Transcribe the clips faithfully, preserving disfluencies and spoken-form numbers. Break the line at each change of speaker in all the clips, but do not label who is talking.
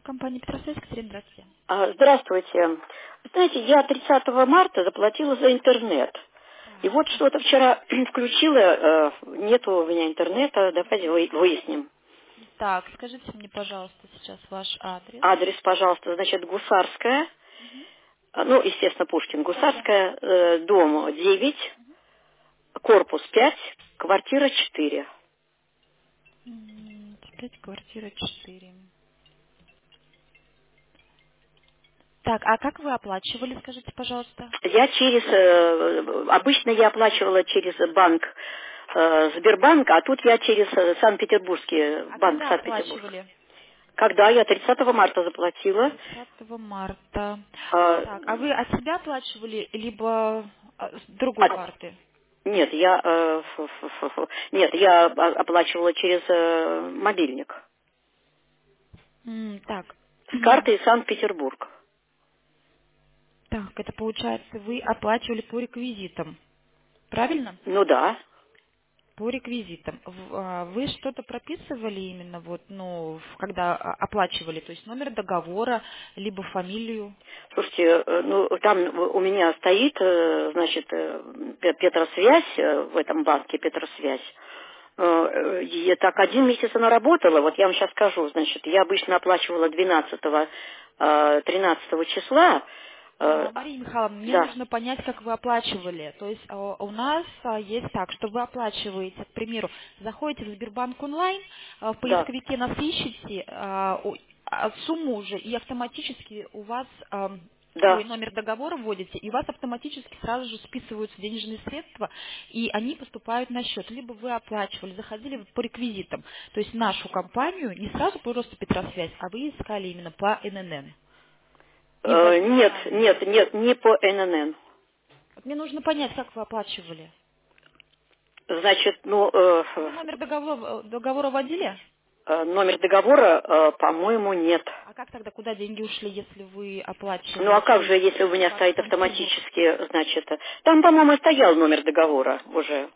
Компания Петросвязь, Катерина, здравствуйте.
А, Здравствуйте. Знаете, я тридцатого марта заплатила за интернет. И
Так,
вот что-то вчера включила, э, нету у меня интернета, давайте вы- выясним.
так, скажите мне, пожалуйста, сейчас ваш адрес.
Адрес, пожалуйста, значит, Гусарская,
Мгм.
а, ну, естественно, Пушкин,
Да, да.
Гусарская, э, дом девять, корпус пять, квартира четыре.
М, Пять, квартира четыре. Так, а как вы оплачивали, скажите, пожалуйста?
Я через, э, обычно я оплачивала через банк э, Сбербанк, а тут я через э, Санкт-Петербургский
А
банк
когда
Санкт-Петербург.
оплачивали?
Когда я тридцатого марта заплатила,
тридцатого марта.
э,
Так, а вы от себя оплачивали, либо а, с другой
от-
карты?
нет, я э, ф- ф- ф- ф- нет, я о- оплачивала через э, мобильник
М, так.
с картой Санкт-Петербург.
Так, это получается, вы оплачивали по реквизитам, правильно?
Ну да.
По реквизитам. В- а, Вы что-то прописывали именно вот, ну, в- когда а, оплачивали, то есть номер договора, либо фамилию?
Слушайте, э, ну там у меня стоит, э, значит, э, Пе- Петросвязь э, в этом банке Петросвязь. Э, э, И так один месяц она работала, вот я вам сейчас скажу, значит, я обычно оплачивала двенадцатого, э, тринадцатого числа. Э,
А, Мария Михайловна, мне
Да,
нужно понять, как вы оплачивали. То есть а, у нас а, есть так, что вы оплачиваете, к примеру, заходите в Сбербанк онлайн, а, в
да,
поисковике нас ищете а, у- а, сумму уже, и автоматически у вас ам, свой
да.
номер договора вводите, и у вас автоматически сразу же списываются денежные средства, и они поступают на счет. Либо вы оплачивали, заходили по реквизитам, то есть нашу компанию, не сразу просто Петросвязь, а вы искали именно по эн эн эн. И
Э,
вводили
Нет,
данные.
нет, нет, не по эн эн эн.
Вот мне нужно понять, как вы оплачивали.
Значит, ну, э,
Вы номер договора, договора вводили?
э, номер договора, э, по-моему, нет.
А как тогда, куда деньги ушли, если вы
Ну, а
оплачивали
как
через
же, если у меня
Банк
стоит
Санкт-Петербург?
автоматически, значит, э, там, по-моему, стоял номер договора уже.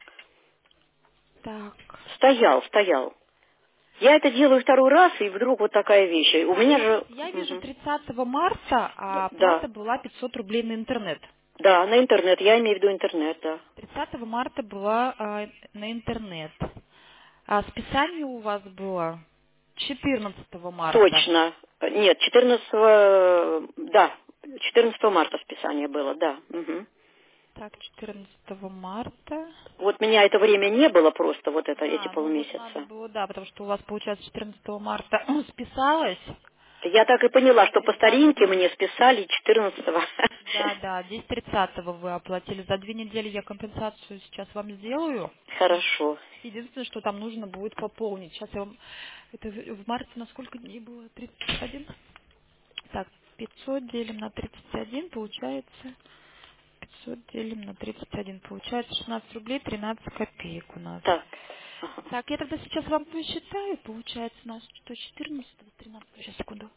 Так.
Стоял, стоял. Я это делаю второй раз, и вдруг вот такая вещь. У
Так,
меня же...
смотрите, я вижу
Мгм.
тридцатого марта, а
Да,
оплата была пятьсот рублей на интернет.
да, на интернет, я имею в виду интернет, да.
тридцатого марта была а, на интернет. А списание у вас было четырнадцатого марта.
Точно. Нет, четырнадцатого, да, четырнадцатого марта списание было, да. Мгм.
Так, четырнадцатого марта.
Вот меня это время не было просто, вот это, эти
А, ну вот надо
полмесяца.
было, да, потому что у вас, получается, четырнадцатого марта списалось.
Я так и поняла,
А
что по старинке
тридцатого,
мне списали четырнадцатого.
да, да, здесь тридцатого вы оплатили. За две недели я компенсацию сейчас вам сделаю.
Хорошо.
Единственное, что там нужно будет пополнить. Сейчас я вам... Это в в марте на сколько дней было? тридцать один? Так, пятьсот делим на тридцать один, получается... пятьсот делим на тридцать один, получается шестнадцать рублей тринадцать копеек у нас.
Так. Ага.
Так, я тогда сейчас вам посчитаю, получается у нас что, четырнадцатого, тринадцатого, сейчас, секунду.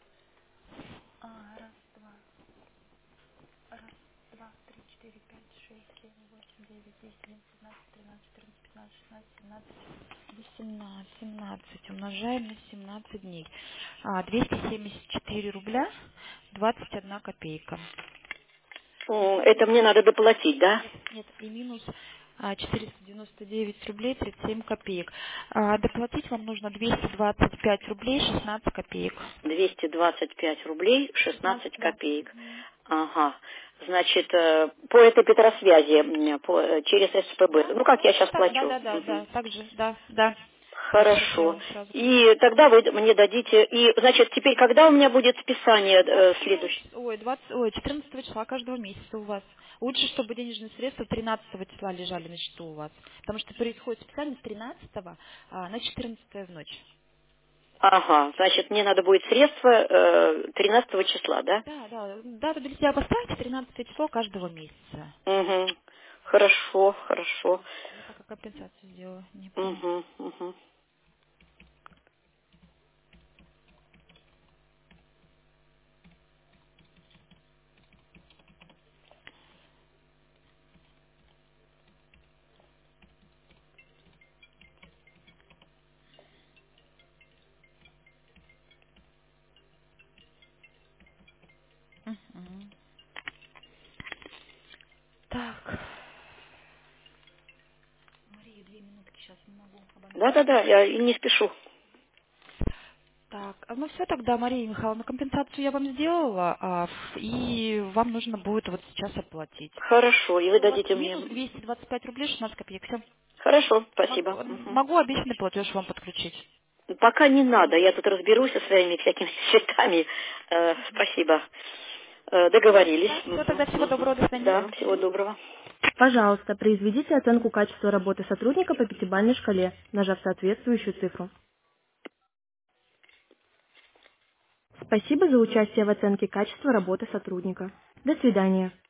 А, раз, два, раз, два, три, четыре, пять, шесть, семь, восемь, девять, десять, одиннадцать, двенадцать, тринадцать, четырнадцать, пятнадцать, шестнадцать, семнадцать, восемнадцать, семнадцать. Умножаем на семнадцать дней. А, двести семьдесят четыре рубля двадцать одна копейка.
М, Это мне надо доплатить, да?
Нет, нет, и минус а, четыреста девяносто девять рублей тридцать семь копеек. А, доплатить вам нужно двести двадцать пять рублей шестнадцать копеек.
двести двадцать пять рублей
шестнадцать,
шестнадцать
да.
копеек.
Мгм.
Ага. Значит, э, по этой Петросвязи, м, по, э, через эс пэ бэ.
Да,
Ну, как я
да,
сейчас
так, да,
плачу.
да, да,
Мгм.
да, так же, да, да. Я сейчас
Хорошо.
сделаю сразу.
И тогда вы мне дадите... И, значит, теперь когда у меня будет списание э,
двадцать седьмого
следующее?
числа, ой, двадцать, ой, четырнадцатого числа каждого месяца у вас. Лучше, чтобы денежные средства тринадцатого числа лежали на счету у вас. Потому что происходит списание с тринадцатого а, на четырнадцатое в ночь.
Ага, значит, мне надо будет средства э, тринадцатого числа, да?
Да, да. Дату для себя поставьте тринадцатое число каждого месяца.
Угу. Хорошо, хорошо.
Я пока компенсацию сделаю. Не помню.
Угу, угу.
сейчас не могу абонент.
Да-да-да, я и не спешу.
Так, а ну все тогда, Мария Михайловна, компенсацию я вам сделала, а, ф- и вам нужно будет вот сейчас оплатить.
Хорошо, и вы
У вас
дадите
минус
мне...
двести двадцать пять рублей шестнадцать копеек. Все.
Хорошо, спасибо.
Могу,
Мгм.
могу обещанный платеж вам подключить.
Пока не надо, я тут разберусь со своими всякими счетами. Э, спасибо. Э, договорились.
Все,
Мгм,
тогда всего
мгм.
доброго, до свидания.
Да, всего доброго.
Пожалуйста, произведите оценку качества работы сотрудника по пятибалльной шкале, нажав соответствующую цифру. Спасибо за участие в оценке качества работы сотрудника. До свидания.